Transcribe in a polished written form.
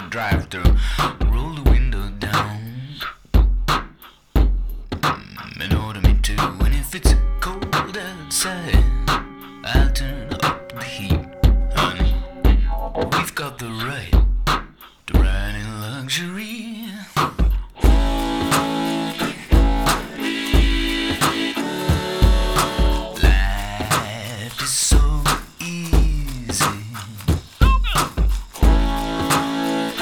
drive through. Roll the window down in order me to. And if it's cold outside, I'll turn up the heat, honey. We've got the right to ride in luxury.